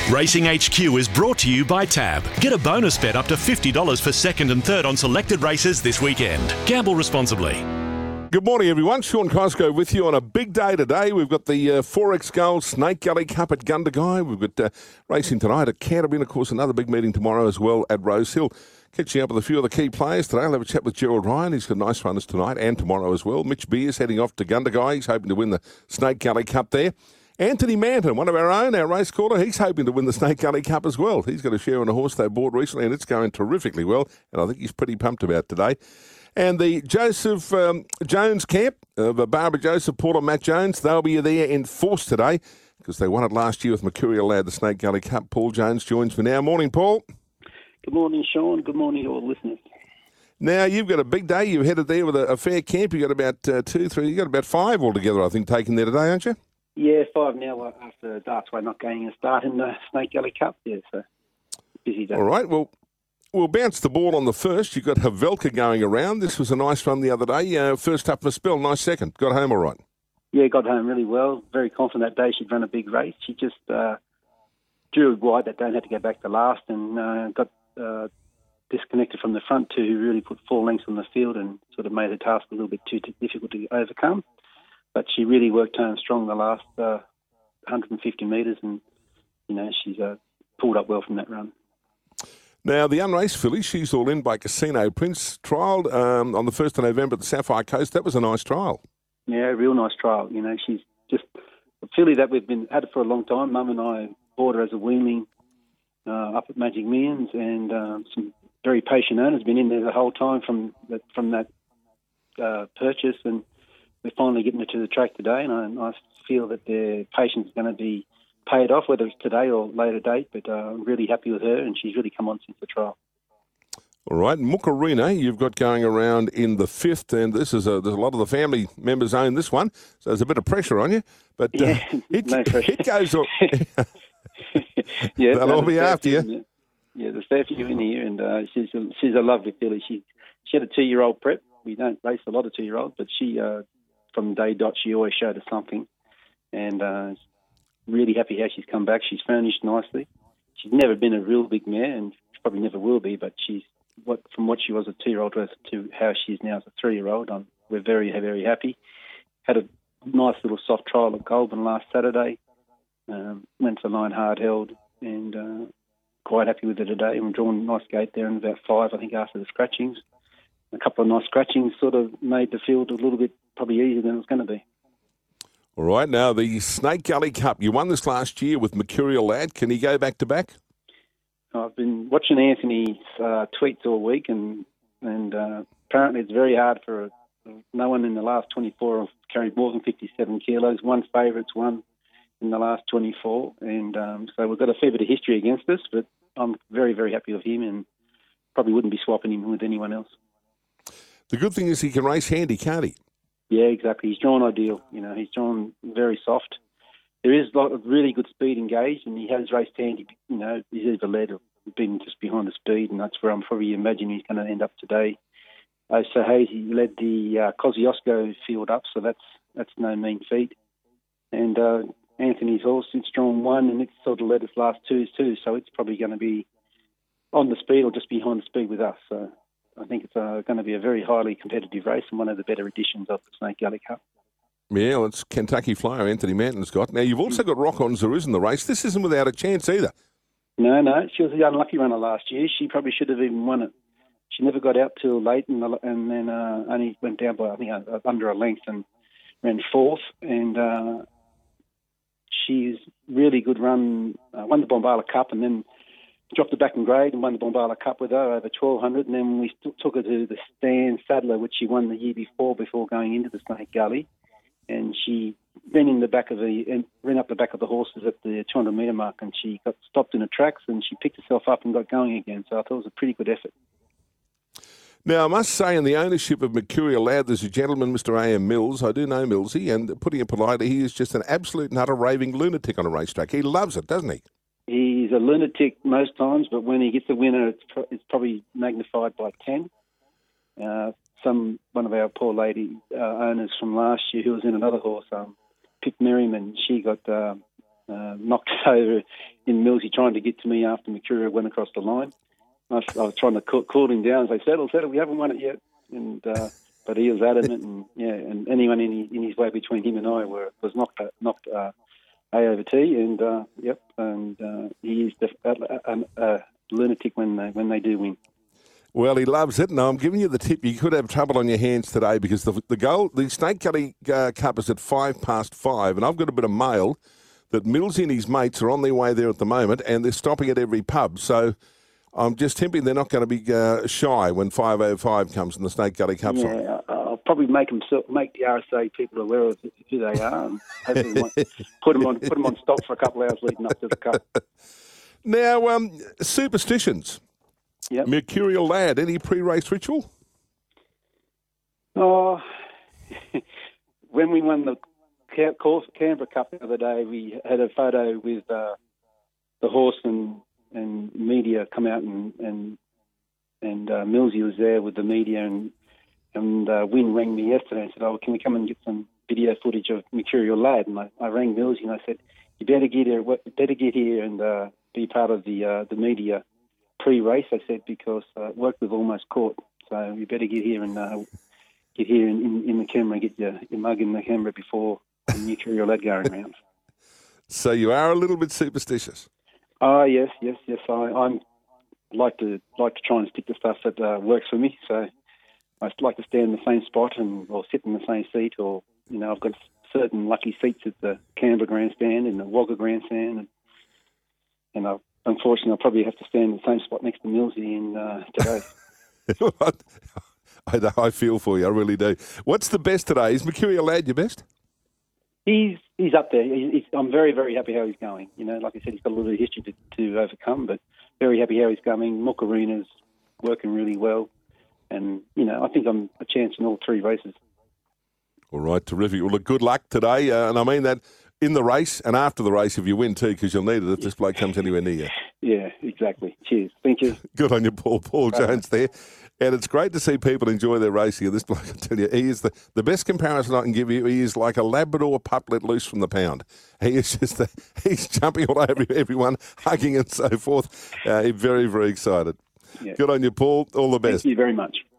Racing HQ is brought to you by Tab. Get a bonus bet up to $50 for second and third on selected races this weekend. Gamble responsibly. Good morning, everyone. Sean Cosgrove with you on a big day today. We've got the 4X Gold Snake Gully Cup at Gundagai. We've got racing tonight at Canterbury, and of course another big meeting tomorrow as well at Rosehill. Catching up with a few of the key players today. I'll have a chat with Gerald Ryan. He's got nice runners tonight and tomorrow as well. Mitch Beers heading off to Gundagai. He's hoping to win the Snake Gully Cup there. Anthony Manton, one of our own, our race caller, he's hoping to win the Snake Gully Cup as well. He's got a share on a horse they bought recently, and it's going terrifically well, and I think he's pretty pumped about today. And the Joseph Jones camp of Barbara Joseph, Paul and Matt Jones, they'll be there in force today because they won it last year with Mercurial Lad, the Snake Gully Cup. Paul Jones joins me now. Morning, Paul. Good morning, Sean. Good morning to all listeners. Now, you've got a big day. You've headed there with a fair camp. You've got about 2, 3, you've got about 5 altogether, I think, taken there today, aren't you? Yeah, 5 now after Dartsway not getting a start in the Snake Gully Cup. Yeah, so busy day. All right, well, we'll bounce the ball on the first. You've got Havelka going around. This was a nice run the other day. First up for spell, nice second. Got home all right. Yeah, got home really well. Very confident that day she'd run a big race. She just drew wide that day and had to go back to last and got disconnected from the front two, who really put 4 lengths on the field and sort of made the task a little bit too difficult to overcome. But she really worked home strong the last 150 metres and, she's pulled up well from that run. Now, the unraced filly, she's all in by Casino Prince, trialled on the 1st of November at the Sapphire Coast. That was a nice trial. Yeah, real nice trial. She's just a filly that we've had it for a long time. Mum and I bought her as a weanling up at Magic Millions, and some very patient owners been in there the whole time from that purchase, and we're finally getting her to the track today, and I feel that their patience is going to be paid off, whether it's today or later date, but I'm really happy with her, and she's really come on since the trial. All right, Mukarina, you've got going around in the 5th, and there's a lot of the family members own this one, so there's a bit of pressure on you, but no pressure. It goes on. Yeah, they'll all be after you. Yeah, there's a fair few in here, and she's a lovely filly. She had a 2-year-old prep. We don't race a lot of 2-year-olds, but she, from day dot, she always showed us something, and really happy how she's come back. She's furnished nicely. She's never been a real big mare, and she probably never will be, but from what she was a 2-year-old to how she is now as a 3-year-old, we're very, very happy. Had a nice little soft trial at Goulburn last Saturday. Went for line hard held, and quite happy with it today. We're drawing a nice gate there in about 5, I think, after the scratchings. A couple of nice scratchings sort of made the field a little bit probably easier than it was going to be. All right, now the Snake Gully Cup. You won this last year with Mercurial Lad. Can he go back to back? I've been watching Anthony's tweets all week, and apparently it's very hard for no one in the last 24 have carried more than 57 kilos. One favourite's won in the last 24, and so we've got a fair bit of history against us, but I'm very, very happy with him and probably wouldn't be swapping him with anyone else. The good thing is he can race handy, can't he? Yeah, exactly. He's drawn ideal. He's drawn very soft. There is a lot of really good speed engaged, and he has raced handy. He's either led or been just behind the speed, and that's where I'm probably imagining he's going to end up today. So Hazy led the Kosciuszko field up, so that's no mean feat. And Anthony's horse, it's drawn 1, and it's sort of led its last 2s too, so it's probably going to be on the speed or just behind the speed with us. So I think it's going to be a very highly competitive race and one of the better editions of the Snake Gully Cup. Yeah, well, it's Kentucky Flyer Anthony Manton's got. Now, you've also got Rock On Zeruz in the race. This isn't without a chance either. No, she was the unlucky runner last year. She probably should have even won it. She never got out till late and then only went down by, I think, under a length and ran 4th. And she's really good run, won the Bombala Cup and then dropped her back in grade and won the Bombala Cup with her over 1,200. And then we took her to the Stan Sadler, which she won the year before going into the Snake Gully. And she ran up the back of the horses at the 200-metre mark, and she got stopped in the tracks, and she picked herself up and got going again. So I thought it was a pretty good effort. Now, I must say, in the ownership of Mercurial Lad, there's a gentleman, Mr. A.M. Mills. I do know Millsy, and putting it politely, he is just an absolute and utter raving lunatic on a racetrack. He loves it, doesn't he? He's a lunatic most times, but when he gets a winner, it's probably magnified by 10. One of our poor lady owners from last year who was in another horse, Pip Merriman, she got knocked over in Millsy trying to get to me after Mercurial went across the line. I was trying to cool him down and say, settle, we haven't won it yet. And but he was adamant, and anyone in his way between him and I was knocked A over T, and he is a lunatic when they do win. Well, he loves it. Now, I'm giving you the tip. You could have trouble on your hands today because the Snake Gully Cup is at 5:05, and I've got a bit of mail that Millsy and his mates are on their way there at the moment, and they're stopping at every pub. So I'm just hoping they're not going to be shy when 5:05 comes and the Snake Gully Cup's on. Yeah, I'll probably make the RSA people aware of who they are, and hopefully put them on stock for a couple of hours leading up to the Cup. Now, superstitions. Yep. Mercurial Lad, any pre-race ritual? Oh, when we won the Canberra Cup the other day, we had a photo with the horse and media come out, and Millsy was there with the media, and Wynn rang me yesterday and said, "Oh, can we come and get some video footage of Mercurial Lad?" And I rang Millsy and I said, "You better get here and be part of the media pre-race." I said, because work we've almost caught, so you better get here and get here in the camera, get your mug in the camera before the Mercurial Lad going around. So you are a little bit superstitious. Oh yes. I'm like to try and stick to stuff that works for me. So I like to stand in the same spot or sit in the same seat, or I've got certain lucky seats at the Canberra Grandstand and the Wagga Grandstand, and unfortunately I'll probably have to stand in the same spot next to Millsy today. I feel for you, I really do. What's the best today? Is Mercurial Lad your best? He's up there. I'm very, very happy how he's going. Like I said, he's got a little bit of history to overcome, but very happy how he's going. Mookaruna's working really well, and I think I'm a chance in all three races. All right, terrific. Well, look, good luck today, and I mean that in the race and after the race if you win too, because you'll need it if this bloke comes anywhere near you. Yeah, exactly. Cheers. Thank you. Good on you, Paul. Paul Jones there. And it's great to see people enjoy their racing. This bloke, I tell you, he is the best comparison I can give you. He is like a Labrador pup let loose from the pound. He is just he's jumping all over everyone, hugging and so forth. He's very, very excited. Yeah. Good on you, Paul. All the best. Thank you very much.